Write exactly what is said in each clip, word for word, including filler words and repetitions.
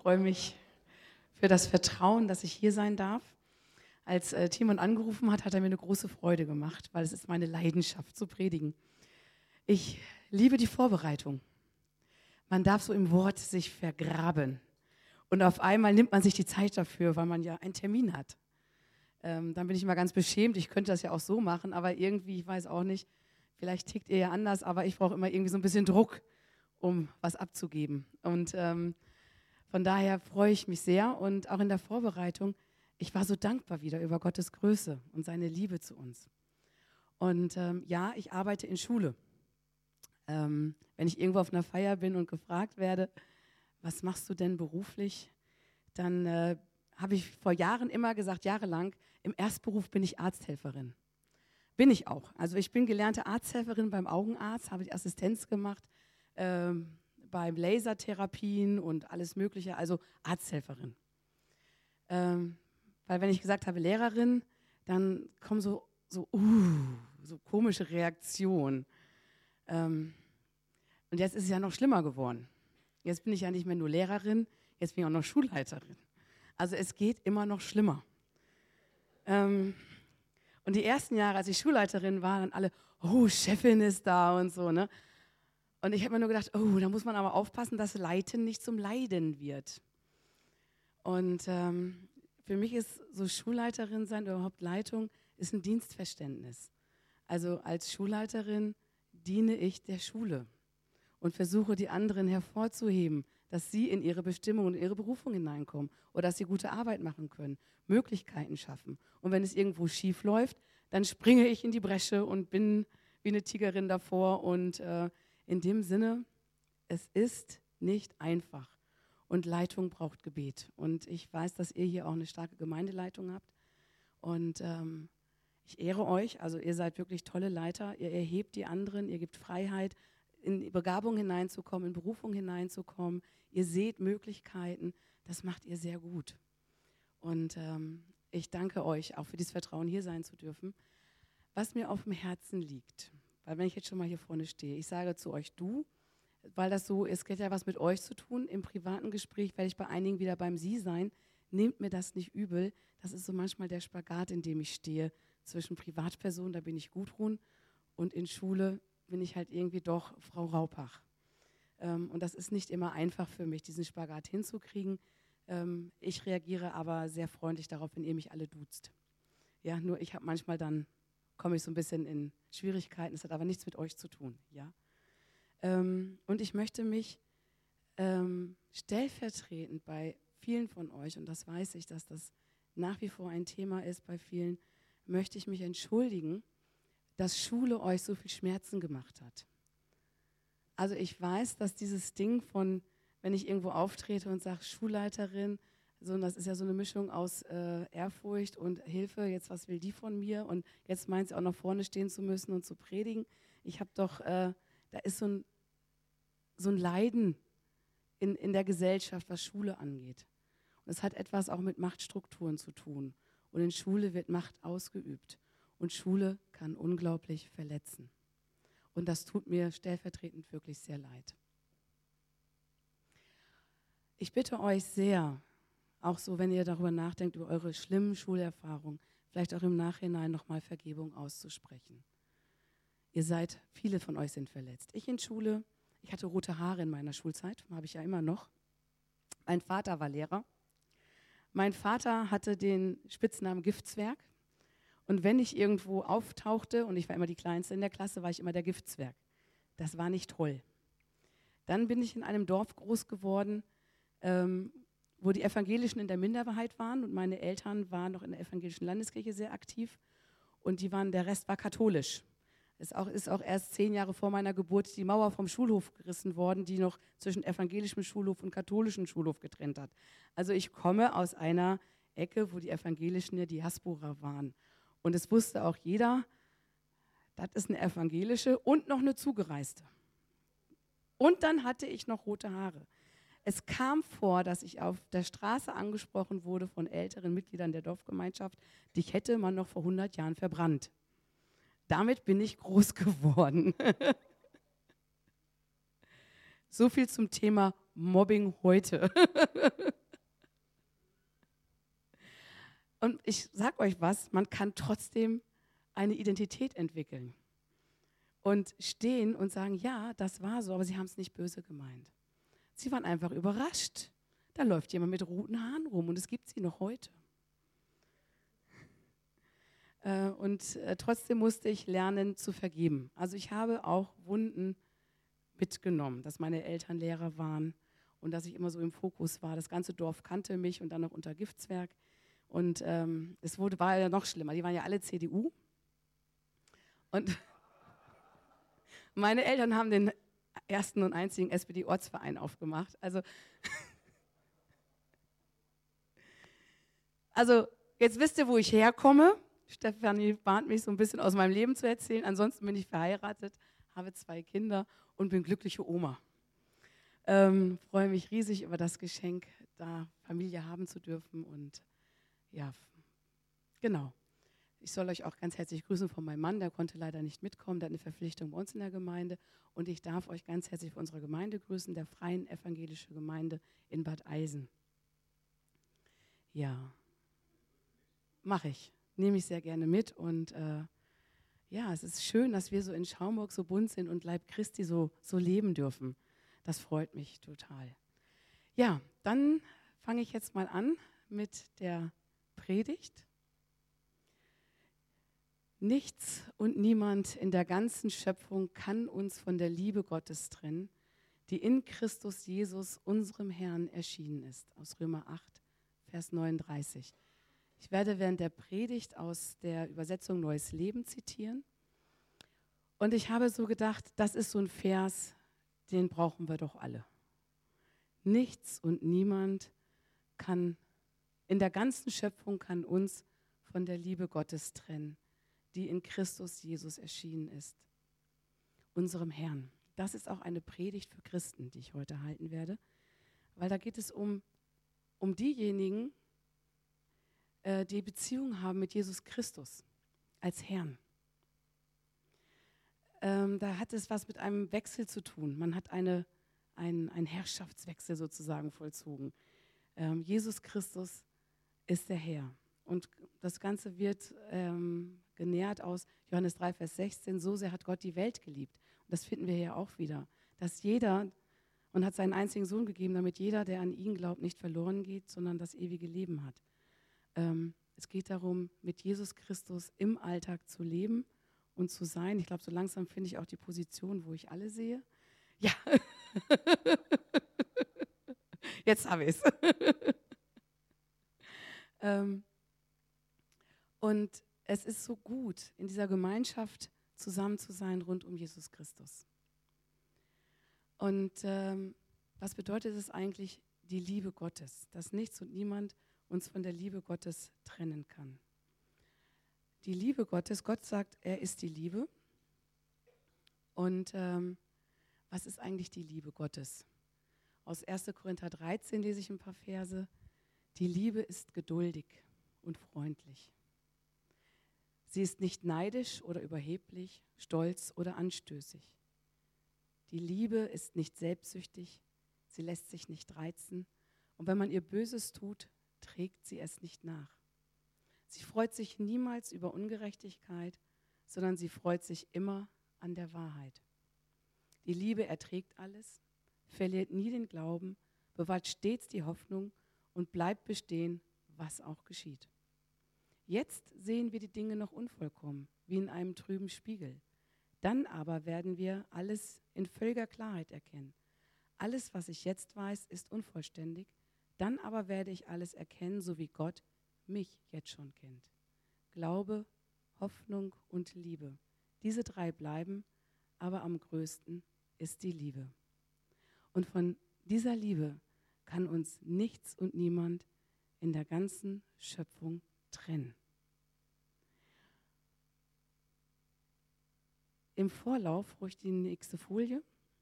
freue mich für das Vertrauen, dass ich hier sein darf. Als äh, Timon angerufen hat, hat er mir eine große Freude gemacht, weil es ist meine Leidenschaft zu predigen. Ich liebe die Vorbereitung. Man darf so im Wort sich vergraben. Und auf einmal nimmt man sich die Zeit dafür, weil man ja einen Termin hat. Ähm, dann bin ich immer ganz beschämt. Ich könnte das ja auch so machen, aber irgendwie, ich weiß auch nicht, vielleicht tickt ihr ja anders, aber ich brauche immer irgendwie so ein bisschen Druck, um was abzugeben. Und ähm, von daher freue ich mich sehr. Und auch in der Vorbereitung, ich war so dankbar wieder über Gottes Größe und seine Liebe zu uns. Und ähm, ja, ich arbeite in Schule. Ähm, wenn ich irgendwo auf einer Feier bin und gefragt werde, was machst du denn beruflich, dann äh, habe ich vor Jahren immer gesagt, jahrelang, im Erstberuf bin ich Arzthelferin. Bin ich auch. Also ich bin gelernte Arzthelferin beim Augenarzt, habe die Assistenz gemacht, ähm, beim Lasertherapien und alles Mögliche, also Arzthelferin. Ähm, weil wenn ich gesagt habe Lehrerin, dann kommen so, so, uh, so komische Reaktionen. Ähm, und jetzt ist es ja noch schlimmer geworden. Jetzt bin ich ja nicht mehr nur Lehrerin, jetzt bin ich auch noch Schulleiterin. Also es geht immer noch schlimmer. Ähm, und die ersten Jahre, als ich Schulleiterin war, dann alle, oh, Chefin ist da und so, ne? Und ich habe mir nur gedacht, oh, da muss man aber aufpassen, dass Leiten nicht zum Leiden wird. Und ähm, für mich ist so Schulleiterin sein, oder überhaupt Leitung, ist ein Dienstverständnis. Also als Schulleiterin diene ich der Schule und versuche, die anderen hervorzuheben, dass sie in ihre Bestimmung und ihre Berufung hineinkommen oder dass sie gute Arbeit machen können, Möglichkeiten schaffen. Und wenn es irgendwo schief läuft, dann springe ich in die Bresche und bin wie eine Tigerin davor. Und äh, in dem Sinne, es ist nicht einfach. Und Leitung braucht Gebet. Und ich weiß, dass ihr hier auch eine starke Gemeindeleitung habt. Und ähm, ich ehre euch. Also ihr seid wirklich tolle Leiter. Ihr erhebt die anderen, ihr gebt Freiheit, in die Begabung hineinzukommen, in Berufung hineinzukommen. Ihr seht Möglichkeiten. Das macht ihr sehr gut. Und ähm, ich danke euch auch für dieses Vertrauen, hier sein zu dürfen. Was mir auf dem Herzen liegt, weil wenn ich jetzt schon mal hier vorne stehe, ich sage zu euch du, weil das so ist, es hat ja was mit euch zu tun. Im privaten Gespräch werde ich bei einigen wieder beim Sie sein. Nehmt mir das nicht übel. Das ist so manchmal der Spagat, in dem ich stehe. Zwischen Privatpersonen, da bin ich Gudrun, und in Schule bin ich halt irgendwie doch Frau Raupach. Ähm, und das ist nicht immer einfach für mich, diesen Spagat hinzukriegen. Ähm, ich reagiere aber sehr freundlich darauf, wenn ihr mich alle duzt. Ja, nur ich habe manchmal dann, komme ich so ein bisschen in Schwierigkeiten. Das hat aber nichts mit euch zu tun, ja. Ähm, und ich möchte mich ähm, stellvertretend bei vielen von euch, und das weiß ich, dass das nach wie vor ein Thema ist bei vielen, möchte ich mich entschuldigen, dass Schule euch so viel Schmerzen gemacht hat. Also ich weiß, dass dieses Ding von, wenn ich irgendwo auftrete und sage Schulleiterin, so, das ist ja so eine Mischung aus äh, Ehrfurcht und Hilfe, jetzt was will die von mir, und jetzt meint sie auch noch vorne stehen zu müssen und zu predigen. Ich habe doch, äh, da ist so ein, so ein Leiden in, in der Gesellschaft, was Schule angeht. Und es hat etwas auch mit Machtstrukturen zu tun. Und in Schule wird Macht ausgeübt. Und Schule kann unglaublich verletzen. Und das tut mir stellvertretend wirklich sehr leid. Ich bitte euch sehr, auch so, wenn ihr darüber nachdenkt, über eure schlimmen Schulerfahrungen, vielleicht auch im Nachhinein nochmal Vergebung auszusprechen. Ihr seid, viele von euch sind verletzt. Ich in Schule, ich hatte rote Haare in meiner Schulzeit, habe ich ja immer noch. Mein Vater war Lehrer. Mein Vater hatte den Spitznamen Giftzwerg. Und wenn ich irgendwo auftauchte, und ich war immer die Kleinste in der Klasse, war ich immer der Giftzwerg. Das war nicht toll. Dann bin ich in einem Dorf groß geworden, ähm, wo die Evangelischen in der Minderheit waren. Und meine Eltern waren noch in der evangelischen Landeskirche sehr aktiv. Und die waren, der Rest war katholisch. Es ist auch, ist auch erst zehn Jahre vor meiner Geburt die Mauer vom Schulhof gerissen worden, die noch zwischen evangelischem Schulhof und katholischem Schulhof getrennt hat. Also ich komme aus einer Ecke, wo die Evangelischen ja Diaspora waren. Und es wusste auch jeder, das ist eine evangelische und noch eine Zugereiste. Und dann hatte ich noch rote Haare. Es kam vor, dass ich auf der Straße angesprochen wurde von älteren Mitgliedern der Dorfgemeinschaft, dich hätte man noch vor hundert Jahren verbrannt. Damit bin ich groß geworden. So viel zum Thema Mobbing heute. Und ich sage euch was, man kann trotzdem eine Identität entwickeln und stehen und sagen, ja, das war so, aber sie haben es nicht böse gemeint. Sie waren einfach überrascht. Da läuft jemand mit roten Haaren rum und es gibt sie noch heute. Äh, und äh, trotzdem musste ich lernen zu vergeben. Also ich habe auch Wunden mitgenommen, dass meine Eltern Lehrer waren und dass ich immer so im Fokus war. Das ganze Dorf kannte mich und dann noch unter Giftswerk. Und ähm, es wurde, war ja noch schlimmer. Die waren ja alle C D U. Und meine Eltern haben den ersten und einzigen S P D-Ortsverein aufgemacht. Also, also jetzt wisst ihr, wo ich herkomme. Stefanie bat mich, so ein bisschen aus meinem Leben zu erzählen. Ansonsten bin ich verheiratet, habe zwei Kinder und bin glückliche Oma. Ähm, freue mich riesig über das Geschenk, da Familie haben zu dürfen. Und ja, genau. Ich soll euch auch ganz herzlich grüßen von meinem Mann, der konnte leider nicht mitkommen, der hat eine Verpflichtung bei uns in der Gemeinde. Und ich darf euch ganz herzlich von unserer Gemeinde grüßen, der Freien Evangelischen Gemeinde in Bad Eisen. Ja, mache ich. Nehme ich sehr gerne mit. Und äh, ja, es ist schön, dass wir so in Schaumburg so bunt sind und Leib Christi so, so leben dürfen. Das freut mich total. Ja, dann fange ich jetzt mal an mit der Predigt. Nichts und niemand in der ganzen Schöpfung kann uns von der Liebe Gottes trennen, die in Christus Jesus, unserem Herrn, erschienen ist. Aus Römer acht, Vers neununddreißig. Ich werde während der Predigt aus der Übersetzung Neues Leben zitieren. Und ich habe so gedacht, das ist so ein Vers, den brauchen wir doch alle. Nichts und niemand kann, in der ganzen Schöpfung kann uns von der Liebe Gottes trennen, die in Christus Jesus erschienen ist, unserem Herrn. Das ist auch eine Predigt für Christen, die ich heute halten werde, weil da geht es um, um diejenigen, äh, die Beziehung haben mit Jesus Christus als Herrn. Ähm, da hat es was mit einem Wechsel zu tun. Man hat eine, ein, einen Herrschaftswechsel sozusagen vollzogen. Ähm, Jesus Christus ist der Herr. Und das Ganze wird ähm, genährt aus Johannes drei, Vers sechzehn, so sehr hat Gott die Welt geliebt. Und das finden wir hier auch wieder, dass jeder, und hat seinen einzigen Sohn gegeben, damit jeder, der an ihn glaubt, nicht verloren geht, sondern das ewige Leben hat. Ähm, es geht darum, mit Jesus Christus im Alltag zu leben und zu sein. Ich glaube, so langsam finde ich auch die Position, wo ich alle sehe. Ja, jetzt habe ich es. ähm, und es ist so gut, in dieser Gemeinschaft zusammen zu sein rund um Jesus Christus. Und ähm, was bedeutet es eigentlich, die Liebe Gottes, dass nichts und niemand uns von der Liebe Gottes trennen kann? Die Liebe Gottes, Gott sagt, er ist die Liebe. Und ähm, was ist eigentlich die Liebe Gottes? Aus erster Korinther dreizehn lese ich ein paar Verse. Die Liebe ist geduldig und freundlich. Sie ist nicht neidisch oder überheblich, stolz oder anstößig. Die Liebe ist nicht selbstsüchtig, sie lässt sich nicht reizen. Und wenn man ihr Böses tut, trägt sie es nicht nach. Sie freut sich niemals über Ungerechtigkeit, sondern sie freut sich immer an der Wahrheit. Die Liebe erträgt alles, verliert nie den Glauben, bewahrt stets die Hoffnung und bleibt bestehen, was auch geschieht. Jetzt sehen wir die Dinge noch unvollkommen, wie in einem trüben Spiegel. Dann aber werden wir alles in völliger Klarheit erkennen. Alles, was ich jetzt weiß, ist unvollständig. Dann aber werde ich alles erkennen, so wie Gott mich jetzt schon kennt. Glaube, Hoffnung und Liebe. Diese drei bleiben, aber am größten ist die Liebe. Und von dieser Liebe kann uns nichts und niemand in der ganzen Schöpfung trennen. Im Vorlauf, ruhig die nächste Folie,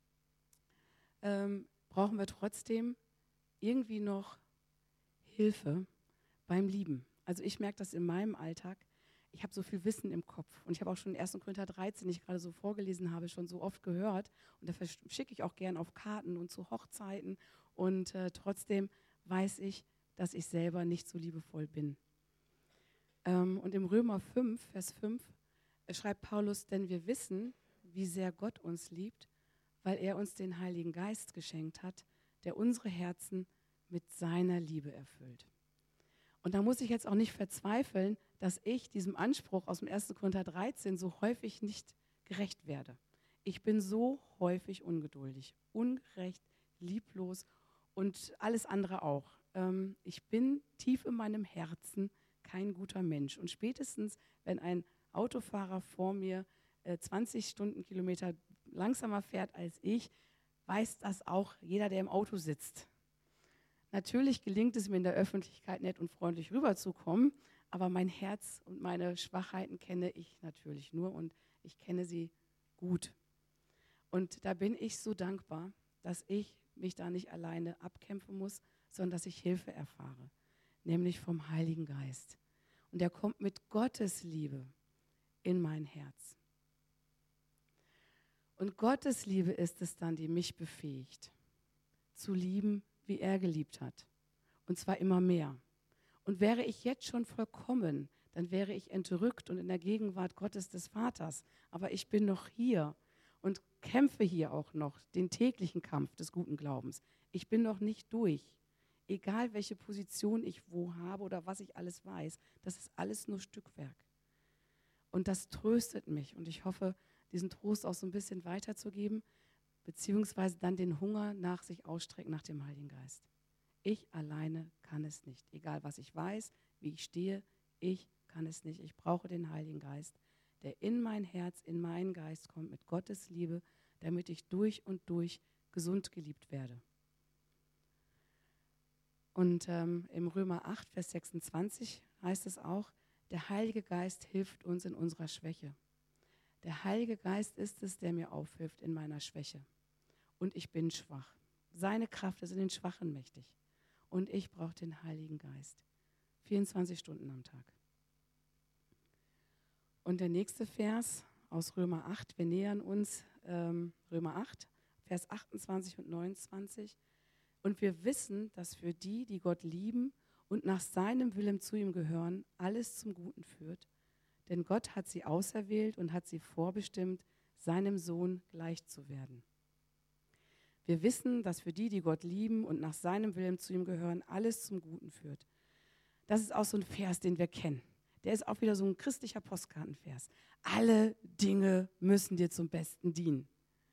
ähm, brauchen wir trotzdem irgendwie noch Hilfe beim Lieben. Also ich merke das in meinem Alltag. Ich habe so viel Wissen im Kopf und ich habe auch schon in erster Korinther dreizehn, den ich gerade so vorgelesen habe, schon so oft gehört. Und da schicke ich auch gern auf Karten und zu Hochzeiten. Und äh, trotzdem weiß ich, dass ich selber nicht so liebevoll bin. Ähm, und im Römer fünf, Vers fünf, äh, schreibt Paulus, denn wir wissen, wie sehr Gott uns liebt, weil er uns den Heiligen Geist geschenkt hat, der unsere Herzen mit seiner Liebe erfüllt. Und da muss ich jetzt auch nicht verzweifeln, dass ich diesem Anspruch aus dem ersten Korinther dreizehn so häufig nicht gerecht werde. Ich bin so häufig ungeduldig, ungerecht, lieblos und alles andere auch. Ähm, ich bin tief in meinem Herzen kein guter Mensch. Und spätestens, wenn ein Autofahrer vor mir äh, zwanzig Stundenkilometer langsamer fährt als ich, weiß das auch jeder, der im Auto sitzt. Natürlich gelingt es mir in der Öffentlichkeit nett und freundlich rüberzukommen, aber mein Herz und meine Schwachheiten kenne ich natürlich nur und ich kenne sie gut. Und da bin ich so dankbar, dass ich mich da nicht alleine abkämpfen muss, sondern dass ich Hilfe erfahre, nämlich vom Heiligen Geist. Und der kommt mit Gottes Liebe in mein Herz. Und Gottes Liebe ist es dann, die mich befähigt, zu lieben, wie er geliebt hat. Und zwar immer mehr. Und wäre ich jetzt schon vollkommen, dann wäre ich entrückt und in der Gegenwart Gottes des Vaters. Aber ich bin noch hier und kämpfe hier auch noch den täglichen Kampf des guten Glaubens. Ich bin noch nicht durch. Egal, welche Position ich wo habe oder was ich alles weiß, das ist alles nur Stückwerk. Und das tröstet mich und ich hoffe, diesen Trost auch so ein bisschen weiterzugeben, beziehungsweise dann den Hunger nach sich ausstrecken nach dem Heiligen Geist. Ich alleine kann es nicht. Egal, was ich weiß, wie ich stehe, ich kann es nicht. Ich brauche den Heiligen Geist, der in mein Herz, in meinen Geist kommt mit Gottes Liebe, damit ich durch und durch gesund geliebt werde. Und ähm, im Römer acht, Vers sechsundzwanzig heißt es auch, der Heilige Geist hilft uns in unserer Schwäche. Der Heilige Geist ist es, der mir aufhilft in meiner Schwäche. Und ich bin schwach. Seine Kraft ist in den Schwachen mächtig. Und ich brauche den Heiligen Geist. vierundzwanzig Stunden am Tag. Und der nächste Vers aus Römer acht, wir nähern uns ähm, Römer acht, Vers achtundzwanzig und neunundzwanzig. Und wir wissen, dass für die, die Gott lieben und nach seinem Willen zu ihm gehören, alles zum Guten führt. Denn Gott hat sie auserwählt und hat sie vorbestimmt, seinem Sohn gleich zu werden. Wir wissen, dass für die, die Gott lieben und nach seinem Willen zu ihm gehören, alles zum Guten führt. Das ist auch so ein Vers, den wir kennen. Der ist auch wieder so ein christlicher Postkartenvers. Alle Dinge müssen dir zum Besten dienen.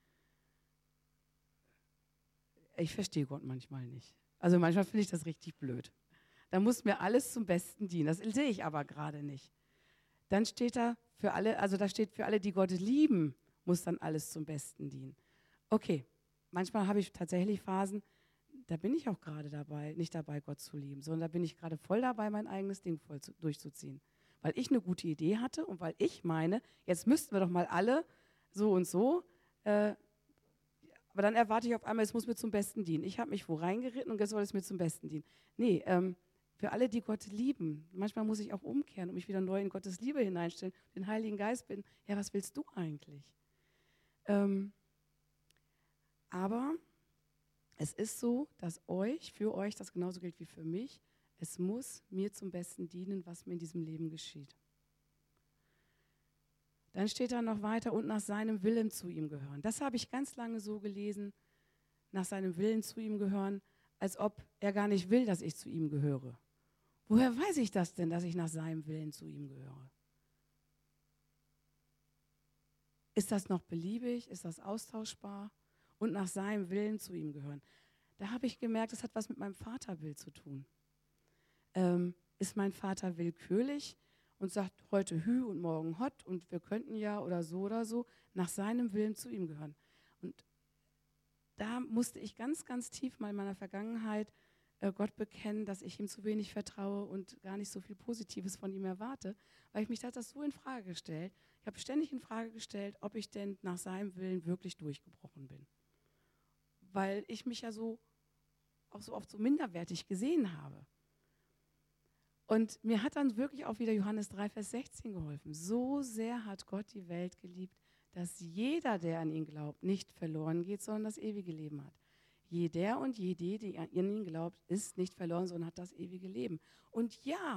Ich verstehe Gott manchmal nicht. Also manchmal finde ich das richtig blöd. Da muss mir alles zum Besten dienen. Das sehe ich aber gerade nicht. Dann steht da für alle, also da steht für alle, die Gott lieben, muss dann alles zum Besten dienen. Okay, manchmal habe ich tatsächlich Phasen, da bin ich auch gerade dabei, nicht dabei, Gott zu lieben, sondern da bin ich gerade voll dabei, mein eigenes Ding voll zu, durchzuziehen. Weil ich eine gute Idee hatte und weil ich meine, jetzt müssten wir doch mal alle so und so, äh, aber dann erwarte ich auf einmal, es muss mir zum Besten dienen. Ich habe mich wo reingeritten und jetzt soll es mir zum Besten dienen. Nee, ähm, für alle, die Gott lieben, manchmal muss ich auch umkehren und mich wieder neu in Gottes Liebe hineinstellen, den Heiligen Geist bitten, ja, was willst du eigentlich? Ähm, aber es ist so, dass euch, für euch, das genauso gilt wie für mich, es muss mir zum Besten dienen, was mir in diesem Leben geschieht. Dann steht da noch weiter, und nach seinem Willen zu ihm gehören. Das habe ich ganz lange so gelesen, nach seinem Willen zu ihm gehören, als ob er gar nicht will, dass ich zu ihm gehöre. Woher weiß ich das denn, dass ich nach seinem Willen zu ihm gehöre? Ist das noch beliebig? Ist das austauschbar? Und nach seinem Willen zu ihm gehören. Da habe ich gemerkt, das hat was mit meinem Vaterbild zu tun. Ähm, ist mein Vater willkürlich und sagt heute Hü und morgen Hott und wir könnten ja oder so oder so nach seinem Willen zu ihm gehören. Und da musste ich ganz, ganz tief mal in meiner Vergangenheit äh, Gott bekennen, dass ich ihm zu wenig vertraue und gar nicht so viel Positives von ihm erwarte, weil ich mich da das so in Frage gestellt. Ich habe ständig in Frage gestellt, ob ich denn nach seinem Willen wirklich durchgebrochen bin. Weil ich mich ja so auch so oft so minderwertig gesehen habe. Und mir hat dann wirklich auch wieder Johannes drei, Vers sechzehn geholfen. So sehr hat Gott die Welt geliebt, dass jeder, der an ihn glaubt, nicht verloren geht, sondern das ewige Leben hat. Jeder und jede, die an ihn glaubt, ist nicht verloren, sondern hat das ewige Leben. Und ja,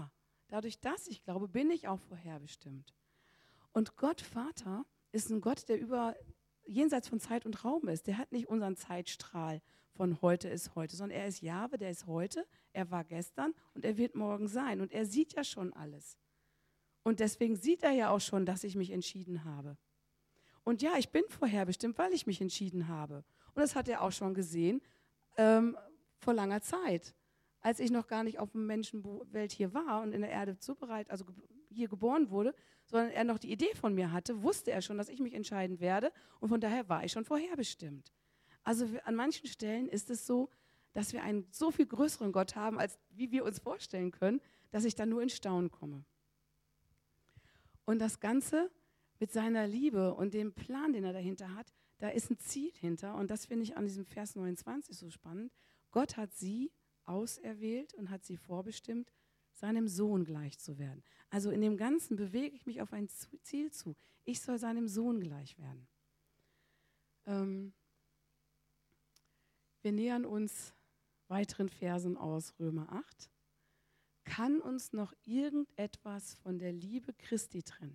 dadurch, dass ich glaube, bin ich auch vorherbestimmt. Und Gott Vater ist ein Gott, der über jenseits von Zeit und Raum ist. Der hat nicht unseren Zeitstrahl von heute ist heute, sondern er ist Jahwe, der ist heute, er war gestern und er wird morgen sein. Und er sieht ja schon alles. Und deswegen sieht er ja auch schon, dass ich mich entschieden habe. Und ja, ich bin vorherbestimmt, weil ich mich entschieden habe. Und das hat er auch schon gesehen ähm, vor langer Zeit, als ich noch gar nicht auf der Menschenwelt hier war und in der Erde zubereitet, also ge- hier geboren wurde, sondern er noch die Idee von mir hatte, wusste er schon, dass ich mich entscheiden werde. Und von daher war ich schon vorherbestimmt. Also wir, an manchen Stellen ist es so, dass wir einen so viel größeren Gott haben, als wie wir uns vorstellen können, dass ich dann nur in Staunen komme. Und das Ganze mit seiner Liebe und dem Plan, den er dahinter hat, da ist ein Ziel hinter. Und das finde ich an diesem Vers neunundzwanzig so spannend. Gott hat sie auserwählt und hat sie vorbestimmt, seinem Sohn gleich zu werden. Also in dem Ganzen bewege ich mich auf ein Ziel zu. Ich soll seinem Sohn gleich werden. Ähm, wir nähern uns weiteren Versen aus Römer acht. Kann uns noch irgendetwas von der Liebe Christi trennen?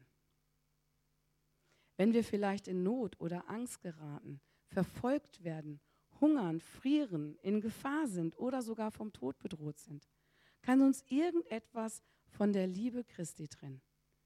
Wenn wir vielleicht in Not oder Angst geraten, verfolgt werden, hungern, frieren, in Gefahr sind oder sogar vom Tod bedroht sind, kann uns irgendetwas von der Liebe Christi trennen?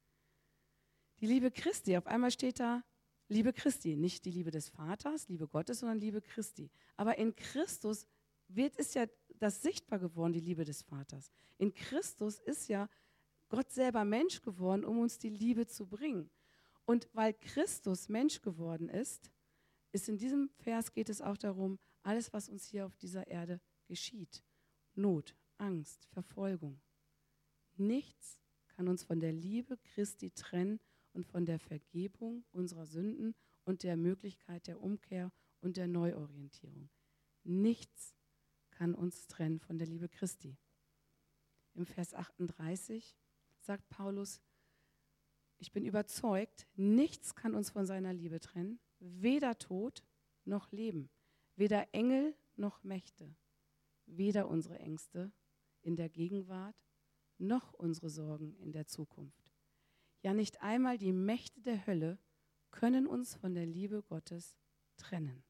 Die Liebe Christi, auf einmal steht da Liebe Christi, nicht die Liebe des Vaters, Liebe Gottes, sondern Liebe Christi. Aber in Christus wird ist ja das sichtbar geworden, die Liebe des Vaters. In Christus ist ja Gott selber Mensch geworden, um uns die Liebe zu bringen. Und weil Christus Mensch geworden ist, ist in diesem Vers geht es auch darum, alles, was uns hier auf dieser Erde geschieht, Not, Angst, Verfolgung, nichts kann uns von der Liebe Christi trennen und von der Vergebung unserer Sünden und der Möglichkeit der Umkehr und der Neuorientierung. Nichts kann uns trennen von der Liebe Christi. Im Vers achtunddreißig sagt Paulus, ich bin überzeugt, nichts kann uns von seiner Liebe trennen, weder Tod noch Leben, weder Engel noch Mächte, weder unsere Ängste in der Gegenwart noch unsere Sorgen in der Zukunft. Ja, nicht einmal die Mächte der Hölle können uns von der Liebe Gottes trennen.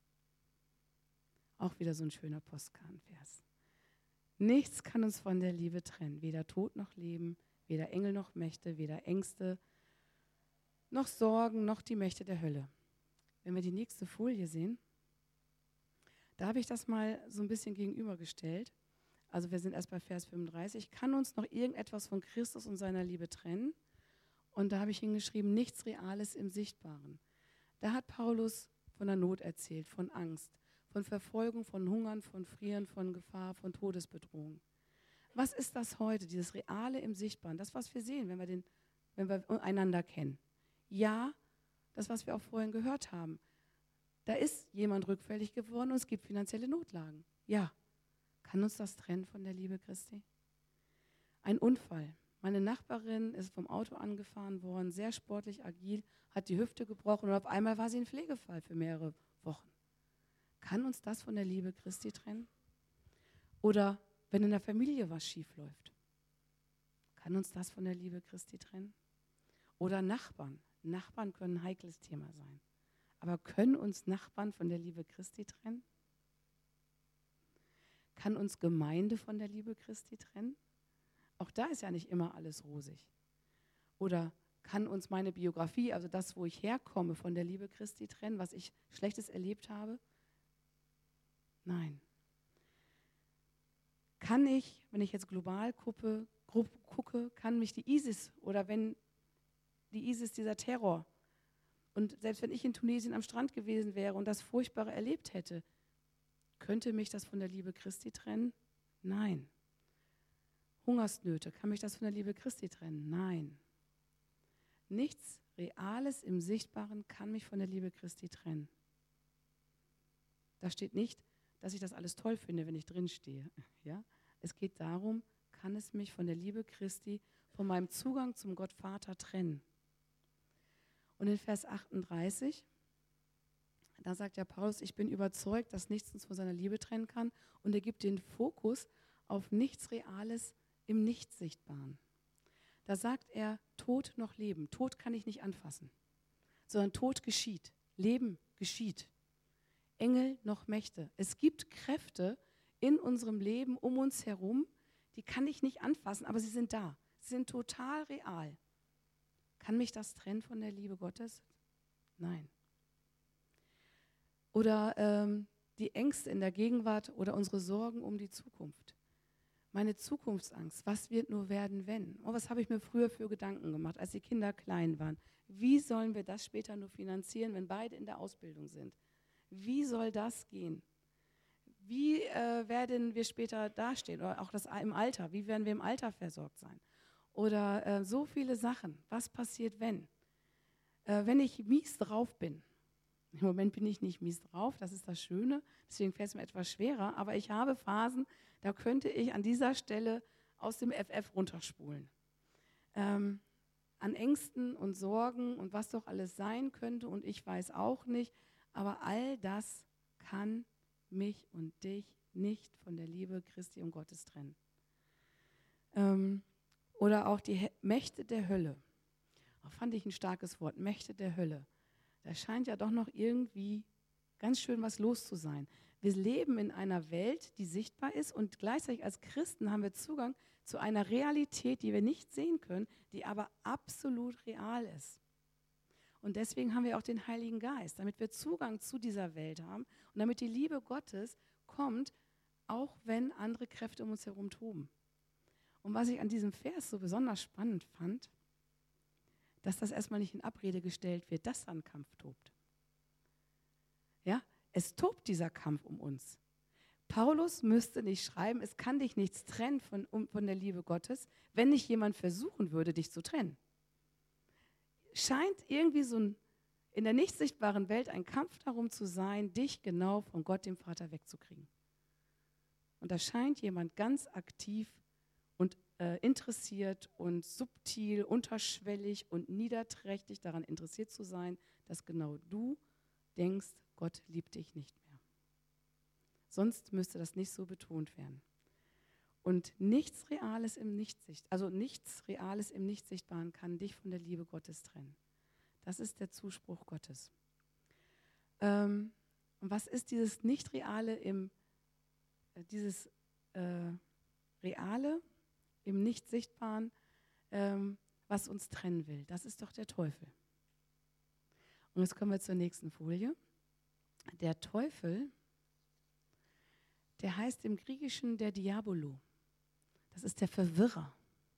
Auch wieder so ein schöner Postkartenvers. Nichts kann uns von der Liebe trennen, weder Tod noch Leben, weder Engel noch Mächte, weder Ängste noch Sorgen, noch die Mächte der Hölle. Wenn wir die nächste Folie sehen, da habe ich das mal so ein bisschen gegenübergestellt. Also wir sind erst bei Vers fünfunddreißig. Kann uns noch irgendetwas von Christus und seiner Liebe trennen? Und da habe ich hingeschrieben, nichts Reales im Sichtbaren. Da hat Paulus von der Not erzählt, von Angst, von Verfolgung, von Hungern, von Frieren, von Gefahr, von Todesbedrohung. Was ist das heute, dieses Reale im Sichtbaren? Das, was wir sehen, wenn wir, den, wenn wir einander kennen. Ja, das, was wir auch vorhin gehört haben. Da ist jemand rückfällig geworden und es gibt finanzielle Notlagen. Ja, kann uns das trennen von der Liebe Christi? Ein Unfall. Meine Nachbarin ist vom Auto angefahren worden, sehr sportlich, agil, hat die Hüfte gebrochen und auf einmal war sie ein Pflegefall für mehrere Wochen. Kann uns das von der Liebe Christi trennen? Oder wenn in der Familie was schief läuft, kann uns das von der Liebe Christi trennen? Oder Nachbarn. Nachbarn können ein heikles Thema sein. Aber können uns Nachbarn von der Liebe Christi trennen? Kann uns Gemeinde von der Liebe Christi trennen? Auch da ist ja nicht immer alles rosig. Oder kann uns meine Biografie, also das, wo ich herkomme, von der Liebe Christi trennen, was ich Schlechtes erlebt habe? Nein. Kann ich, wenn ich jetzt global gucke, gucke, kann mich die ISIS oder wenn die ISIS, dieser Terror, und selbst wenn ich in Tunesien am Strand gewesen wäre und das Furchtbare erlebt hätte, könnte mich das von der Liebe Christi trennen? Nein. Hungersnöte, kann mich das von der Liebe Christi trennen? Nein. Nichts Reales im Sichtbaren kann mich von der Liebe Christi trennen. Da steht nicht, dass ich das alles toll finde, wenn ich drin stehe. Ja? Es geht darum, kann es mich von der Liebe Christi, von meinem Zugang zum Gott Vater trennen? Und in Vers achtunddreißig, da sagt ja Paulus, ich bin überzeugt, dass nichts uns von seiner Liebe trennen kann. Und er gibt den Fokus auf nichts Reales im Nichtsichtbaren. Da sagt er, Tod noch Leben. Tod kann ich nicht anfassen, sondern Tod geschieht. Leben geschieht. Engel noch Mächte. Es gibt Kräfte in unserem Leben um uns herum, die kann ich nicht anfassen, aber sie sind da. Sie sind total real. Kann mich das trennen von der Liebe Gottes? Nein. Oder ähm, die Ängste in der Gegenwart oder unsere Sorgen um die Zukunft. Meine Zukunftsangst, was wird nur werden, wenn? Oh, was habe ich mir früher für Gedanken gemacht, als die Kinder klein waren? Wie sollen wir das später nur finanzieren, wenn beide in der Ausbildung sind? Wie soll das gehen? Wie äh, werden wir später dastehen? Oder auch das im Alter, wie werden wir im Alter versorgt sein? Oder äh, so viele Sachen. Was passiert, wenn? Äh, wenn ich mies drauf bin. Im Moment bin ich nicht mies drauf, das ist das Schöne, deswegen fällt es mir etwas schwerer, aber ich habe Phasen, da könnte ich an dieser Stelle aus dem F F runterspulen. Ähm, an Ängsten und Sorgen und was doch alles sein könnte und ich weiß auch nicht, aber all das kann mich und dich nicht von der Liebe Christi und Gottes trennen. Ähm, oder auch die He- Mächte der Hölle. Das fand ich ein starkes Wort, Mächte der Hölle. Da scheint ja doch noch irgendwie ganz schön was los zu sein. Wir leben in einer Welt, die sichtbar ist und gleichzeitig als Christen haben wir Zugang zu einer Realität, die wir nicht sehen können, die aber absolut real ist. Und deswegen haben wir auch den Heiligen Geist, damit wir Zugang zu dieser Welt haben und damit die Liebe Gottes kommt, auch wenn andere Kräfte um uns herum toben. Und was ich an diesem Vers so besonders spannend fand, dass das erstmal nicht in Abrede gestellt wird, dass da ein Kampf tobt. Ja, es tobt dieser Kampf um uns. Paulus müsste nicht schreiben, es kann dich nichts trennen von, um, von der Liebe Gottes, wenn nicht jemand versuchen würde, dich zu trennen. Scheint irgendwie so ein, in der nicht sichtbaren Welt ein Kampf darum zu sein, dich genau von Gott, dem Vater, wegzukriegen. Und da scheint jemand ganz aktiv und äh, interessiert und subtil, unterschwellig und niederträchtig daran interessiert zu sein, dass genau du denkst, Gott liebt dich nicht mehr. Sonst müsste das nicht so betont werden. Und nichts Reales im Nichtsicht, also nichts Reales im Nichtsichtbaren kann dich von der Liebe Gottes trennen. Das ist der Zuspruch Gottes. Ähm, und was ist dieses Nicht-Reale im, äh, dieses äh, Reale im Nicht-Sichtbaren, ähm, was uns trennen will? Das ist doch der Teufel. Und jetzt kommen wir zur nächsten Folie. Der Teufel, der heißt im Griechischen der Diabolo. Das ist der Verwirrer.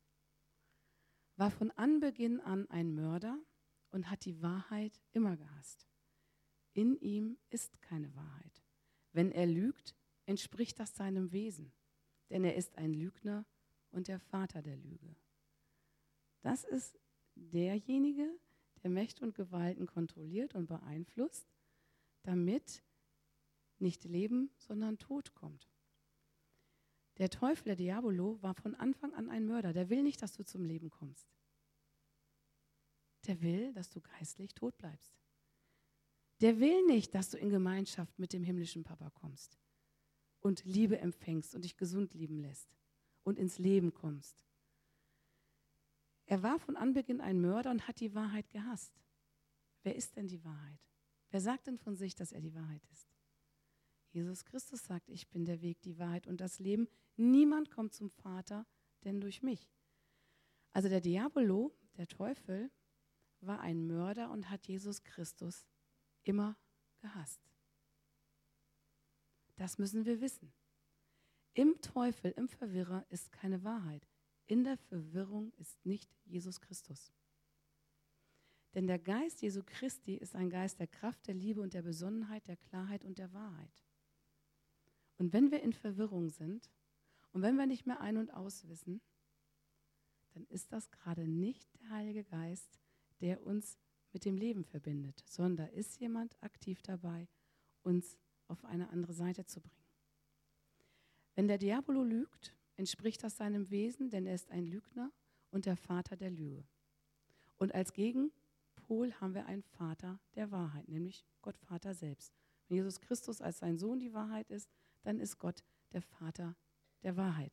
War von Anbeginn an ein Mörder und hat die Wahrheit immer gehasst. In ihm ist keine Wahrheit. Wenn er lügt, entspricht das seinem Wesen, denn er ist ein Lügner und der Vater der Lüge. Das ist derjenige, der Mächte und Gewalten kontrolliert und beeinflusst, damit nicht Leben, sondern Tod kommt. Der Teufel, der Diabolo, war von Anfang an ein Mörder. Der will nicht, dass du zum Leben kommst. Der will, dass du geistlich tot bleibst. Der will nicht, dass du in Gemeinschaft mit dem himmlischen Papa kommst und Liebe empfängst und dich gesund lieben lässt und ins Leben kommst. Er war von Anbeginn ein Mörder und hat die Wahrheit gehasst. Wer ist denn die Wahrheit? Wer sagt denn von sich, dass er die Wahrheit ist? Jesus Christus sagt, ich bin der Weg, die Wahrheit und das Leben. Niemand kommt zum Vater, denn durch mich. Also der Diabolo, der Teufel, war ein Mörder und hat Jesus Christus immer gehasst. Das müssen wir wissen. Im Teufel, im Verwirrer ist keine Wahrheit. In der Verwirrung ist nicht Jesus Christus. Denn der Geist Jesu Christi ist ein Geist der Kraft, der Liebe und der Besonnenheit, der Klarheit und der Wahrheit. Und wenn wir in Verwirrung sind und wenn wir nicht mehr ein- und auswissen, dann ist das gerade nicht der Heilige Geist, der uns mit dem Leben verbindet, sondern da ist jemand aktiv dabei, uns auf eine andere Seite zu bringen. Wenn der Diabolo lügt, entspricht das seinem Wesen, denn er ist ein Lügner und der Vater der Lüge. Und als Gegenpol haben wir einen Vater der Wahrheit, nämlich Gott Vater selbst. Wenn Jesus Christus als sein Sohn die Wahrheit ist, dann ist Gott der Vater der Wahrheit.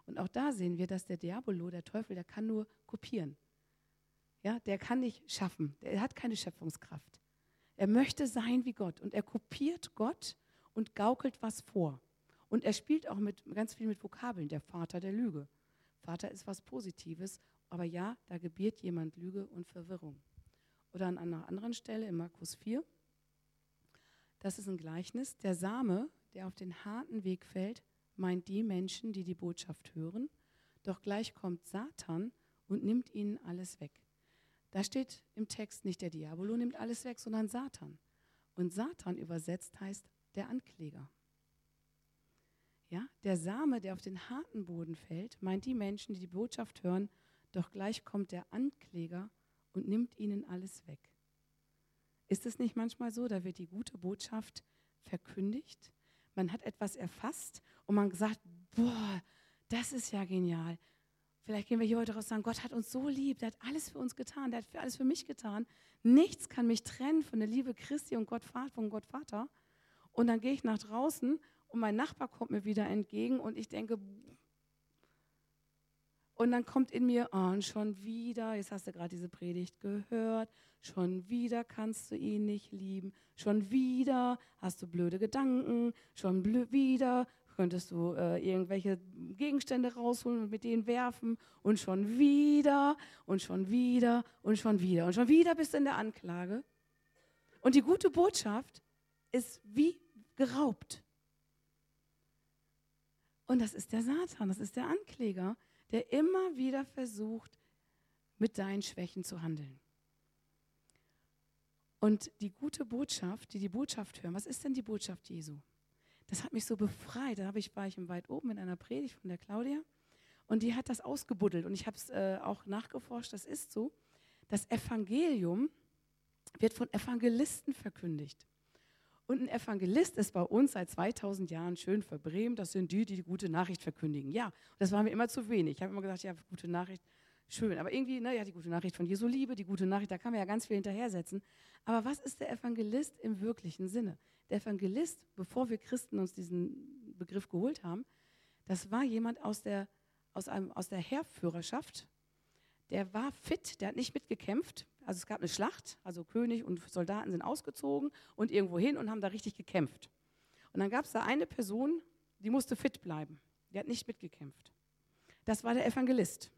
Und auch da sehen wir, dass der Diabolo, der Teufel, der kann nur kopieren. Ja, der kann nicht schaffen, er hat keine Schöpfungskraft. Er möchte sein wie Gott und er kopiert Gott und gaukelt was vor. Und er spielt auch mit, ganz viel mit Vokabeln, der Vater der Lüge. Vater ist was Positives, aber ja, da gebiert jemand Lüge und Verwirrung. Oder an einer anderen Stelle in Markus vier, das ist ein Gleichnis, der Same, der auf den harten Weg fällt, meint die Menschen, die die Botschaft hören, doch gleich kommt Satan und nimmt ihnen alles weg. Da steht im Text nicht der Diabolo nimmt alles weg, sondern Satan. Und Satan übersetzt heißt der Ankläger. Ja, der Same, der auf den harten Boden fällt, meint die Menschen, die die Botschaft hören, doch gleich kommt der Ankläger und nimmt ihnen alles weg. Ist es nicht manchmal so, da wird die gute Botschaft verkündigt, man hat etwas erfasst und man sagt, boah, das ist ja genial. Vielleicht gehen wir hier heute raus und sagen, Gott hat uns so lieb, der hat alles für uns getan, der hat alles für mich getan. Nichts kann mich trennen von der Liebe Christi und Gott, von Gott Vater. Und dann gehe ich nach draußen und mein Nachbar kommt mir wieder entgegen und ich denke, und dann kommt in mir, oh, und schon wieder, jetzt hast du gerade diese Predigt gehört, schon wieder kannst du ihn nicht lieben, schon wieder hast du blöde Gedanken, schon blö- wieder könntest du äh, irgendwelche Gegenstände rausholen und mit denen werfen und schon wieder und schon wieder und schon wieder und schon wieder bist du in der Anklage. Und die gute Botschaft ist wie geraubt. Und das ist der Satan, das ist der Ankläger, der immer wieder versucht, mit deinen Schwächen zu handeln. Und die gute Botschaft, die die Botschaft hören, was ist denn die Botschaft Jesu? Das hat mich so befreit. Da habe ich, war ich im Weit oben in einer Predigt von der Claudia und die hat das ausgebuddelt und ich habe es äh, auch nachgeforscht, das ist so. Das Evangelium wird von Evangelisten verkündigt. Und ein Evangelist ist bei uns seit zweitausend Jahren schön verbrämt. Das sind die, die die gute Nachricht verkündigen. Ja, das war mir immer zu wenig. Ich habe immer gesagt, ja, gute Nachricht, schön. Aber irgendwie, ne, ja, die gute Nachricht von Jesu Liebe, die gute Nachricht, da kann man ja ganz viel hinterhersetzen. Aber was ist der Evangelist im wirklichen Sinne? Der Evangelist, bevor wir Christen uns diesen Begriff geholt haben, das war jemand aus der, aus einem, aus der Heerführerschaft. Der war fit, der hat nicht mitgekämpft. Also es gab eine Schlacht, also König und Soldaten sind ausgezogen und irgendwo hin und haben da richtig gekämpft. Und dann gab es da eine Person, die musste fit bleiben. Die hat nicht mitgekämpft. Das war der Evangelist.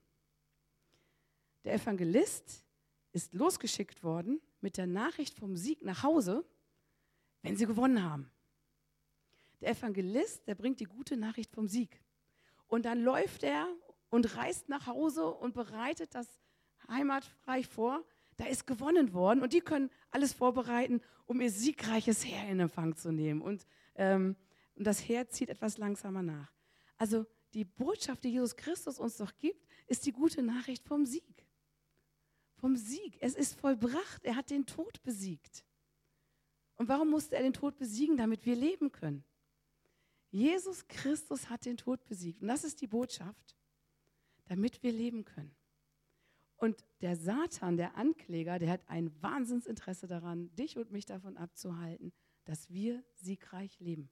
Der Evangelist ist losgeschickt worden mit der Nachricht vom Sieg nach Hause, wenn sie gewonnen haben. Der Evangelist, der bringt die gute Nachricht vom Sieg. Und dann läuft er und reist nach Hause und bereitet das Heimatreich vor. Da ist gewonnen worden und die können alles vorbereiten, um ihr siegreiches Heer in Empfang zu nehmen. Und, ähm, und das Heer zieht etwas langsamer nach. Also die Botschaft, die Jesus Christus uns doch gibt, ist die gute Nachricht vom Sieg. Vom Sieg. Es ist vollbracht. Er hat den Tod besiegt. Und warum musste er den Tod besiegen? Damit wir leben können. Jesus Christus hat den Tod besiegt. Und das ist die Botschaft, damit wir leben können. Und der Satan, der Ankläger, der hat ein Wahnsinnsinteresse daran, dich und mich davon abzuhalten, dass wir siegreich leben.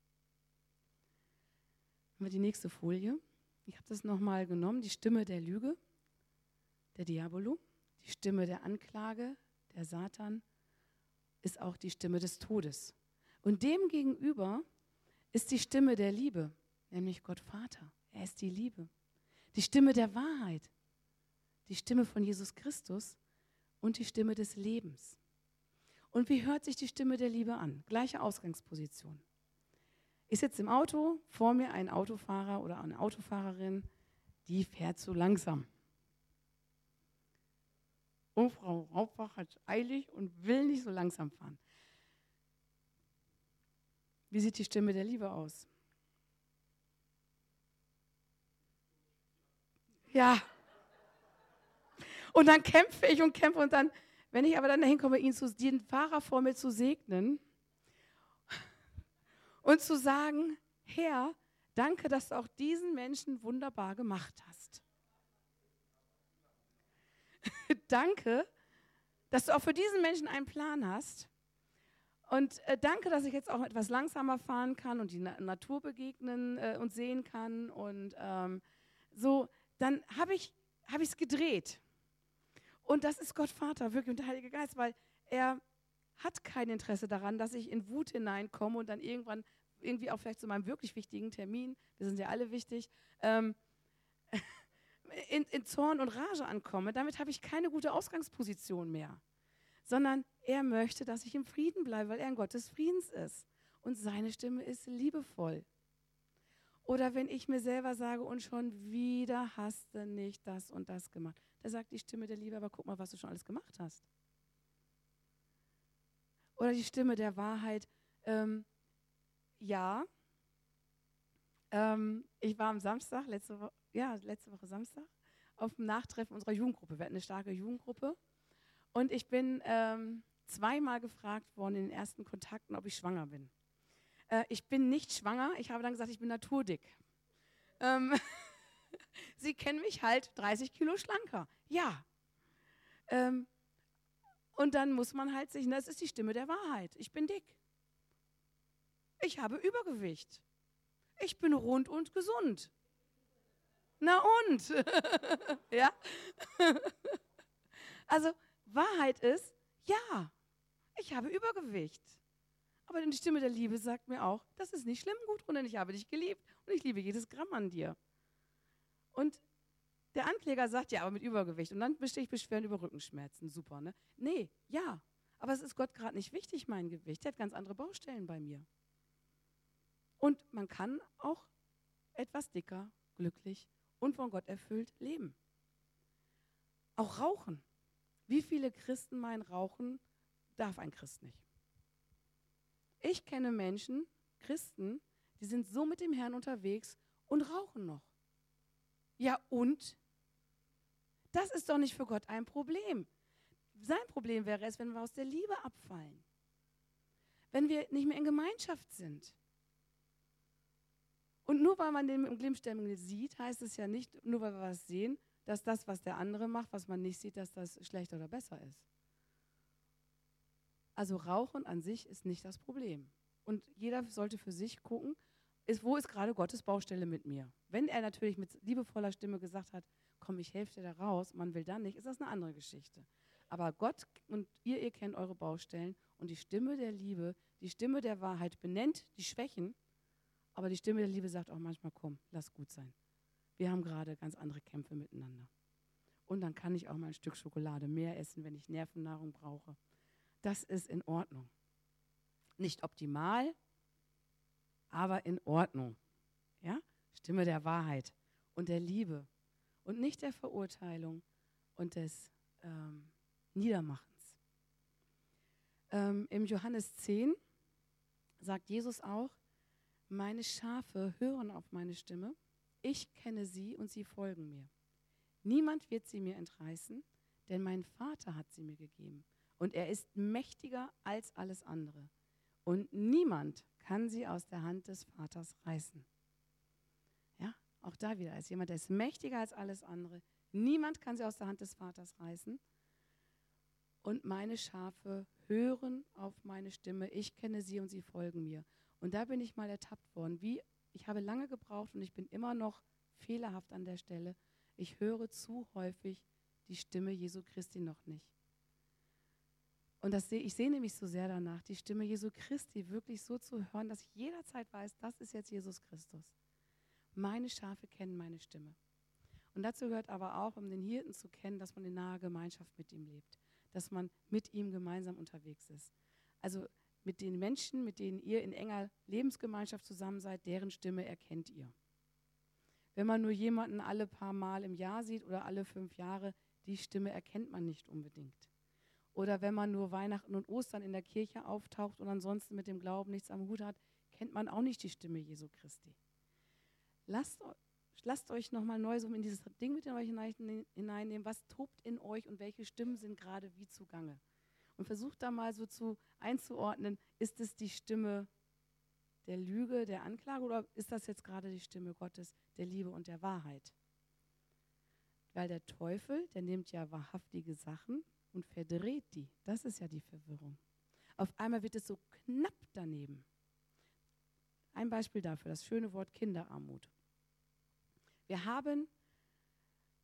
Haben wir die nächste Folie. Ich habe das nochmal genommen, die Stimme der Lüge, der Diabolo, die Stimme der Anklage, der Satan, ist auch die Stimme des Todes. Und dem gegenüber ist die Stimme der Liebe, nämlich Gott Vater. Er ist die Liebe. Die Stimme der Wahrheit, die Stimme von Jesus Christus und die Stimme des Lebens. Und wie hört sich die Stimme der Liebe an? Gleiche Ausgangsposition. Ich sitze im Auto, vor mir ein Autofahrer oder eine Autofahrerin, die fährt zu langsam. Und Frau Raupach hat es eilig und will nicht so langsam fahren. Wie sieht die Stimme der Liebe aus? Ja. Und dann kämpfe ich und kämpfe und dann, wenn ich aber dann dahin komme, ihn zu, den Fahrer vor mir zu segnen und zu sagen, Herr, danke, dass du auch diesen Menschen wunderbar gemacht hast. Danke, dass du auch für diesen Menschen einen Plan hast. Und äh, danke, dass ich jetzt auch etwas langsamer fahren kann und die Na- Natur begegnen äh, und sehen kann. Und ähm, so, dann habe ich habe ich es gedreht. Und das ist Gott Vater, wirklich, und der Heilige Geist, weil er hat kein Interesse daran, dass ich in Wut hineinkomme und dann irgendwann irgendwie auch vielleicht zu meinem wirklich wichtigen Termin, wir sind ja alle wichtig, ähm, in, in Zorn und Rage ankomme. Damit habe ich keine gute Ausgangsposition mehr. Sondern er möchte, dass ich im Frieden bleibe, weil er ein Gott des Friedens ist. Und seine Stimme ist liebevoll. Oder wenn ich mir selber sage, und schon wieder hast du nicht das und das gemacht. Da sagt die Stimme der Liebe, aber guck mal, was du schon alles gemacht hast. Oder die Stimme der Wahrheit, ähm, ja, ähm, ich war am Samstag, letzte Woche, ja, letzte Woche Samstag, auf dem Nachtreffen unserer Jugendgruppe. Wir hatten eine starke Jugendgruppe. Und ich bin ähm, zweimal gefragt worden in den ersten Kontakten, ob ich schwanger bin. Äh, ich bin nicht schwanger, ich habe dann gesagt, ich bin naturdick. Ähm, Sie kennen mich halt dreißig Kilo schlanker. Ja. Ähm, und dann muss man halt sich, das ist die Stimme der Wahrheit. Ich bin dick. Ich habe Übergewicht. Ich bin rund und gesund. Na und? Ja? Also Wahrheit ist, ja, ich habe Übergewicht. Aber die Stimme der Liebe sagt mir auch, das ist nicht schlimm, Gudrun, denn ich habe dich geliebt und ich liebe jedes Gramm an dir. Und der Ankläger sagt, ja, aber mit Übergewicht. Und dann bestehe ich Beschwerden über Rückenschmerzen. Super, ne? Nee, ja, aber es ist Gott gerade nicht wichtig, mein Gewicht. Er hat ganz andere Baustellen bei mir. Und man kann auch etwas dicker, glücklich und von Gott erfüllt leben. Auch Rauchen. Wie viele Christen meinen, Rauchen darf ein Christ nicht? Ich kenne Menschen, Christen, die sind so mit dem Herrn unterwegs und rauchen noch. Ja und? Das ist doch nicht für Gott ein Problem. Sein Problem wäre es, wenn wir aus der Liebe abfallen. Wenn wir nicht mehr in Gemeinschaft sind. Und nur weil man den im Glimmstängel sieht, heißt es ja nicht, nur weil wir was sehen, dass das, was der andere macht, was man nicht sieht, dass das schlechter oder besser ist. Also Rauchen an sich ist nicht das Problem. Und jeder sollte für sich gucken, ist, wo ist gerade Gottes Baustelle mit mir? Wenn er natürlich mit liebevoller Stimme gesagt hat, komm, ich helfe dir da raus, man will dann nicht, ist das eine andere Geschichte. Aber Gott und ihr, ihr kennt eure Baustellen und die Stimme der Liebe, die Stimme der Wahrheit benennt die Schwächen, aber die Stimme der Liebe sagt auch manchmal, komm, lass gut sein. Wir haben gerade ganz andere Kämpfe miteinander. Und dann kann ich auch mal ein Stück Schokolade mehr essen, wenn ich Nervennahrung brauche. Das ist in Ordnung. Nicht optimal, aber in Ordnung. Ja? Stimme der Wahrheit und der Liebe und nicht der Verurteilung und des ähm, Niedermachens. Ähm, Im Johannes zehn sagt Jesus auch, meine Schafe hören auf meine Stimme, ich kenne sie und sie folgen mir. Niemand wird sie mir entreißen, denn mein Vater hat sie mir gegeben. Und er ist mächtiger als alles andere. Und niemand kann sie aus der Hand des Vaters reißen. Ja, auch da wieder ist jemand, der ist mächtiger als alles andere. Niemand kann sie aus der Hand des Vaters reißen. Und meine Schafe hören auf meine Stimme. Ich kenne sie und sie folgen mir. Und da bin ich mal ertappt worden. Wie, ich habe lange gebraucht und ich bin immer noch fehlerhaft an der Stelle. Ich höre zu häufig die Stimme Jesu Christi noch nicht. Und das seh, ich sehne mich so sehr danach, die Stimme Jesu Christi wirklich so zu hören, dass ich jederzeit weiß, das ist jetzt Jesus Christus. Meine Schafe kennen meine Stimme. Und dazu gehört aber auch, um den Hirten zu kennen, dass man in naher Gemeinschaft mit ihm lebt. Dass man mit ihm gemeinsam unterwegs ist. Also mit den Menschen, mit denen ihr in enger Lebensgemeinschaft zusammen seid, deren Stimme erkennt ihr. Wenn man nur jemanden alle paar Mal im Jahr sieht oder alle fünf Jahre, die Stimme erkennt man nicht unbedingt. Oder wenn man nur Weihnachten und Ostern in der Kirche auftaucht und ansonsten mit dem Glauben nichts am Hut hat, kennt man auch nicht die Stimme Jesu Christi. Lasst, lasst euch nochmal neu so in dieses Ding mit in euch hineinnehmen, was tobt in euch und welche Stimmen sind gerade wie zugange. Und versucht da mal so zu einzuordnen, ist es die Stimme der Lüge, der Anklage oder ist das jetzt gerade die Stimme Gottes, der Liebe und der Wahrheit? Weil der Teufel, der nimmt ja wahrhaftige Sachen und verdreht die. Das ist ja die Verwirrung. Auf einmal wird es so knapp daneben. Ein Beispiel dafür, das schöne Wort Kinderarmut. Wir haben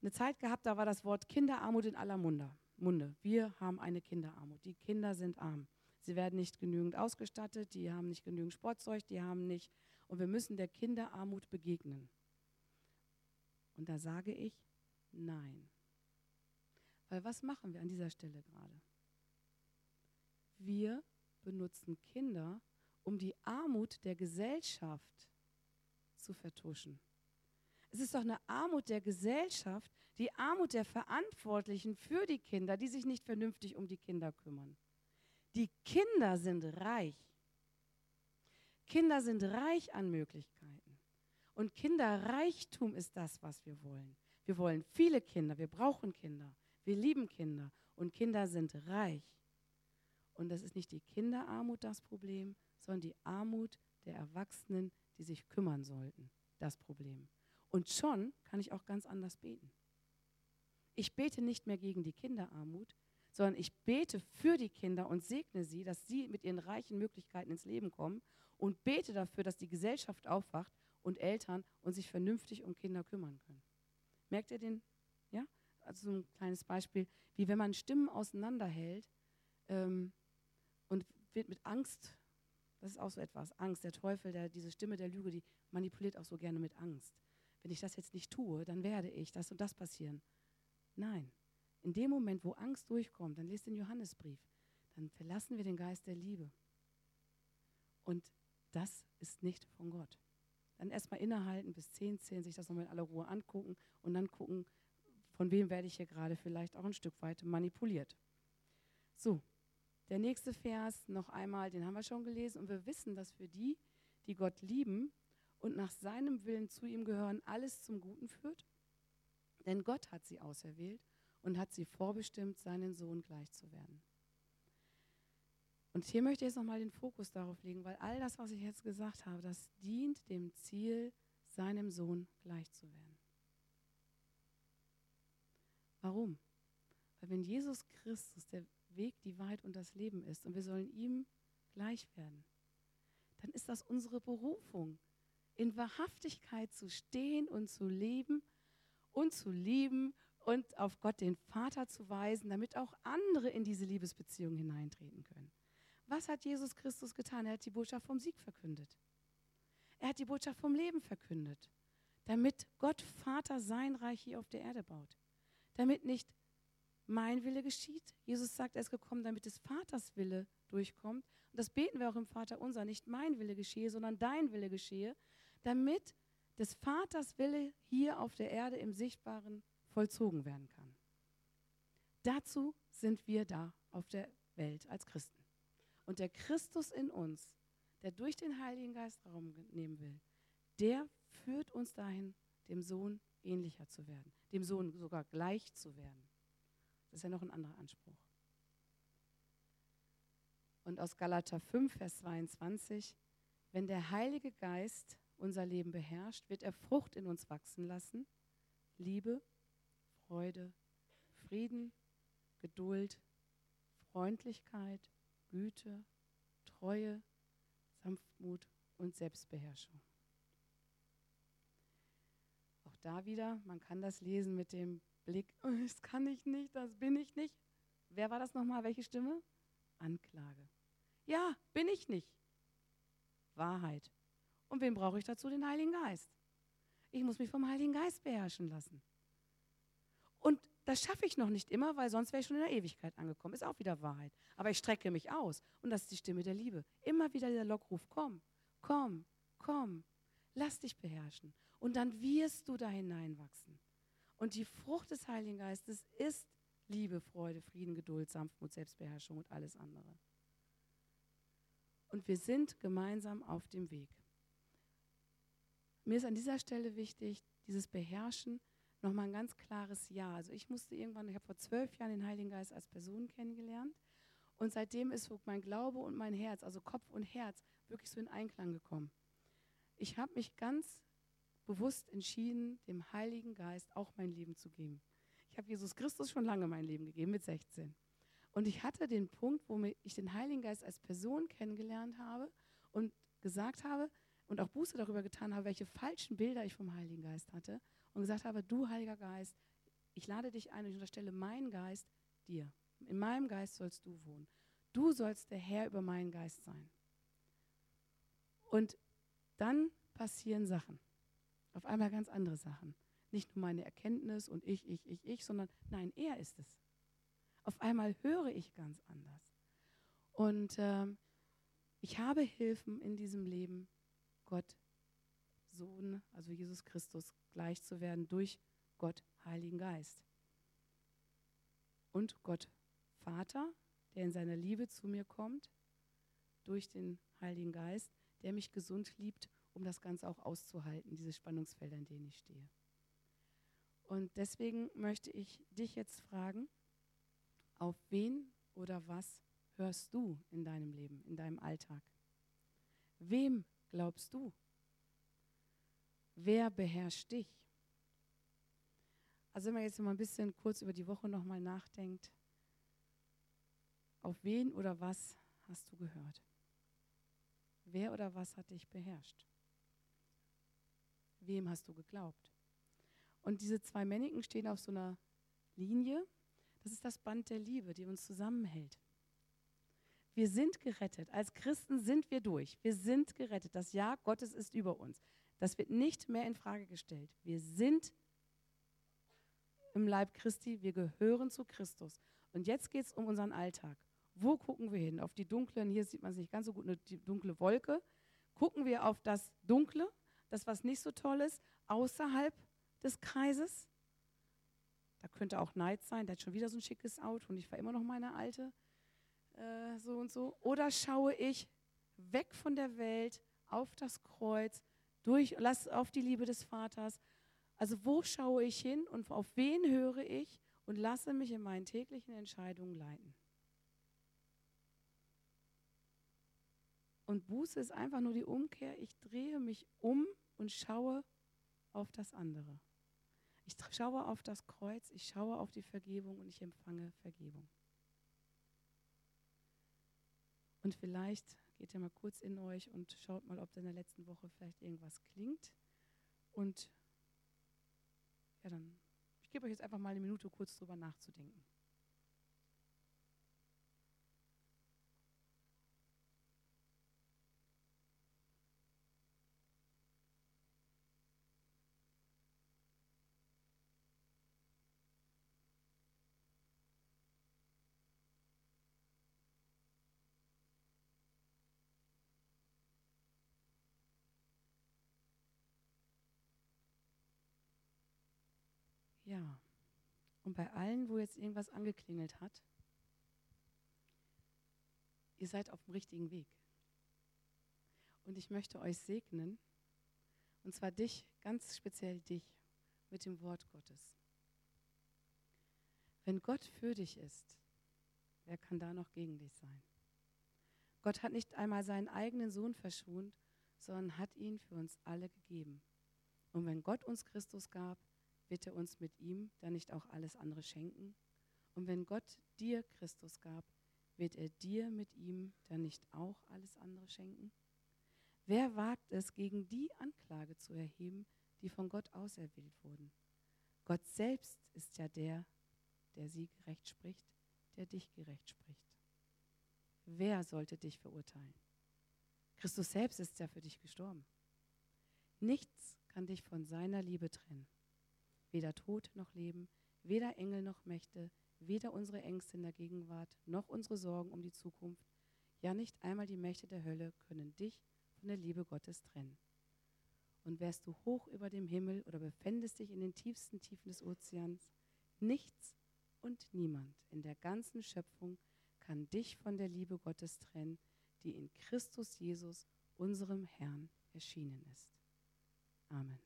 eine Zeit gehabt, da war das Wort Kinderarmut in aller Munde. Munde. Wir haben eine Kinderarmut. Die Kinder sind arm. Sie werden nicht genügend ausgestattet, die haben nicht genügend Sportzeug, die haben nicht. Und wir müssen der Kinderarmut begegnen. Und da sage ich, nein. Weil was machen wir an dieser Stelle gerade? Wir benutzen Kinder, um die Armut der Gesellschaft zu vertuschen. Es ist doch eine Armut der Gesellschaft, die Armut der Verantwortlichen für die Kinder, die sich nicht vernünftig um die Kinder kümmern. Die Kinder sind reich. Kinder sind reich an Möglichkeiten. Und Kinderreichtum ist das, was wir wollen. Wir wollen viele Kinder, wir brauchen Kinder, wir lieben Kinder und Kinder sind reich. Und das ist nicht die Kinderarmut das Problem, sondern die Armut der Erwachsenen, die sich kümmern sollten, das Problem. Und schon kann ich auch ganz anders beten. Ich bete nicht mehr gegen die Kinderarmut, sondern ich bete für die Kinder und segne sie, dass sie mit ihren reichen Möglichkeiten ins Leben kommen und bete dafür, dass die Gesellschaft aufwacht und Eltern und sich vernünftig um Kinder kümmern können. Merkt ihr den? Ja? Also so ein kleines Beispiel, wie wenn man Stimmen auseinanderhält ähm, und wird mit Angst, das ist auch so etwas, Angst, der Teufel, der, diese Stimme der Lüge, die manipuliert auch so gerne mit Angst. Wenn ich das jetzt nicht tue, dann werde ich das und das passieren. Nein, in dem Moment, wo Angst durchkommt, dann lest den Johannesbrief, dann verlassen wir den Geist der Liebe. Und das ist nicht von Gott. Dann erstmal innehalten, bis zehn zählen, sich das nochmal in aller Ruhe angucken und dann gucken, von wem werde ich hier gerade vielleicht auch ein Stück weit manipuliert. So, der nächste Vers noch einmal, den haben wir schon gelesen und wir wissen, dass für die, die Gott lieben und nach seinem Willen zu ihm gehören, alles zum Guten führt. Denn Gott hat sie auserwählt und hat sie vorbestimmt, seinen Sohn gleich zu werden. Und hier möchte ich jetzt nochmal den Fokus darauf legen, weil all das, was ich jetzt gesagt habe, das dient dem Ziel, seinem Sohn gleich zu werden. Warum? Weil wenn Jesus Christus der Weg, die Wahrheit und das Leben ist und wir sollen ihm gleich werden, dann ist das unsere Berufung, in Wahrhaftigkeit zu stehen und zu leben und zu lieben und auf Gott den Vater zu weisen, damit auch andere in diese Liebesbeziehung hineintreten können. Was hat Jesus Christus getan? Er hat die Botschaft vom Sieg verkündet. Er hat die Botschaft vom Leben verkündet, damit Gott Vater sein Reich hier auf der Erde baut. Damit nicht mein Wille geschieht. Jesus sagt, er ist gekommen, damit des Vaters Wille durchkommt. Und das beten wir auch im Vater unser, nicht mein Wille geschehe, sondern dein Wille geschehe, damit des Vaters Wille hier auf der Erde im Sichtbaren vollzogen werden kann. Dazu sind wir da auf der Welt als Christen. Und der Christus in uns, der durch den Heiligen Geist Raum nehmen will, der führt uns dahin, dem Sohn ähnlicher zu werden, dem Sohn sogar gleich zu werden. Das ist ja noch ein anderer Anspruch. Und aus Galater fünf, Vers zweiundzwanzig, wenn der Heilige Geist unser Leben beherrscht, wird er Frucht in uns wachsen lassen, Liebe, Freude, Frieden, Geduld, Freundlichkeit, Güte, Treue, Sanftmut und Selbstbeherrschung. Auch da wieder, man kann das lesen mit dem Blick, oh, das kann ich nicht, das bin ich nicht. Wer war das nochmal? Welche Stimme? Anklage. Ja, bin ich nicht. Wahrheit. Und wen brauche ich dazu? Den Heiligen Geist. Ich muss mich vom Heiligen Geist beherrschen lassen. Und das schaffe ich noch nicht immer, weil sonst wäre ich schon in der Ewigkeit angekommen. Ist auch wieder Wahrheit. Aber ich strecke mich aus. Und das ist die Stimme der Liebe. Immer wieder dieser Lockruf, komm, komm, komm, lass dich beherrschen. Und dann wirst du da hineinwachsen. Und die Frucht des Heiligen Geistes ist Liebe, Freude, Frieden, Geduld, Sanftmut, Selbstbeherrschung und alles andere. Und wir sind gemeinsam auf dem Weg. Mir ist an dieser Stelle wichtig, dieses Beherrschen, nochmal ein ganz klares Ja. Also ich musste irgendwann, ich habe vor zwölf Jahren den Heiligen Geist als Person kennengelernt und seitdem ist so mein Glaube und mein Herz, also Kopf und Herz, wirklich so in Einklang gekommen. Ich habe mich ganz bewusst entschieden, dem Heiligen Geist auch mein Leben zu geben. Ich habe Jesus Christus schon lange mein Leben gegeben, mit sechzehn. Und ich hatte den Punkt, wo ich den Heiligen Geist als Person kennengelernt habe und gesagt habe und auch Buße darüber getan habe, welche falschen Bilder ich vom Heiligen Geist hatte und gesagt habe, du Heiliger Geist, Ich lade dich ein und ich unterstelle meinen Geist dir. In meinem Geist sollst du wohnen. Du sollst der Herr über meinen Geist sein. Und dann passieren Sachen. Auf einmal ganz andere Sachen. Nicht nur meine Erkenntnis und ich, ich, ich, ich, sondern nein, er ist es. Auf einmal höre ich ganz anders. Und ähm, ich habe Hilfen in diesem Leben, Gott, Sohn, also Jesus Christus, gleich zu werden durch Gott, Heiligen Geist. Und Gott, Vater, der in seiner Liebe zu mir kommt, durch den Heiligen Geist, der mich gesund liebt, um das Ganze auch auszuhalten, diese Spannungsfelder, in denen ich stehe. Und deswegen möchte ich dich jetzt fragen, auf wen oder was hörst du in deinem Leben, in deinem Alltag? Wem glaubst du? Wer beherrscht dich? Also wenn man jetzt mal ein bisschen kurz über die Woche nochmal nachdenkt, auf wen oder was hast du gehört? Wer oder was hat dich beherrscht? Wem hast du geglaubt? Und diese zwei Männchen stehen auf so einer Linie. Das ist das Band der Liebe, die uns zusammenhält. Wir sind gerettet. Als Christen sind wir durch. Wir sind gerettet. Das Ja Gottes ist über uns. Das wird nicht mehr in Frage gestellt. Wir sind im Leib Christi. Wir gehören zu Christus. Und jetzt geht es um unseren Alltag. Wo gucken wir hin? Auf die dunklen, hier sieht man es nicht ganz so gut, eine die dunkle Wolke. Gucken wir auf das Dunkle, das, was nicht so toll ist, außerhalb des Kreises? Da könnte auch Neid sein, der hat schon wieder so ein schickes Auto und ich fahre immer noch meine alte, äh, so und so. Oder schaue ich weg von der Welt, auf das Kreuz, durch, lass auf die Liebe des Vaters. Also wo schaue ich hin und auf wen höre ich und lasse mich in meinen täglichen Entscheidungen leiten? Und Buße ist einfach nur die Umkehr. Ich drehe mich um und schaue auf das andere. Ich schaue auf das Kreuz, ich schaue auf die Vergebung und ich empfange Vergebung. Und vielleicht geht ihr mal kurz in euch und schaut mal, ob da in der letzten Woche vielleicht irgendwas klingt. Und ja, dann, ich gebe euch jetzt einfach mal eine Minute kurz drüber nachzudenken. Ja, und bei allen, wo jetzt irgendwas angeklingelt hat, ihr seid auf dem richtigen Weg. Und ich möchte euch segnen, und zwar dich, ganz speziell dich, mit dem Wort Gottes. Wenn Gott für dich ist, wer kann da noch gegen dich sein? Gott hat nicht einmal seinen eigenen Sohn verschont, sondern hat ihn für uns alle gegeben. Und wenn Gott uns Christus gab, wird er uns mit ihm dann nicht auch alles andere schenken? Und wenn Gott dir Christus gab, wird er dir mit ihm dann nicht auch alles andere schenken? Wer wagt es, gegen die Anklage zu erheben, die von Gott auserwählt wurden? Gott selbst ist ja der, der sie gerecht spricht, der dich gerecht spricht. Wer sollte dich verurteilen? Christus selbst ist ja für dich gestorben. Nichts kann dich von seiner Liebe trennen. Weder Tod noch Leben, weder Engel noch Mächte, weder unsere Ängste in der Gegenwart, noch unsere Sorgen um die Zukunft, ja nicht einmal die Mächte der Hölle können dich von der Liebe Gottes trennen. Und wärst du hoch über dem Himmel oder befändest dich in den tiefsten Tiefen des Ozeans, nichts und niemand in der ganzen Schöpfung kann dich von der Liebe Gottes trennen, die in Christus Jesus, unserem Herrn, erschienen ist. Amen.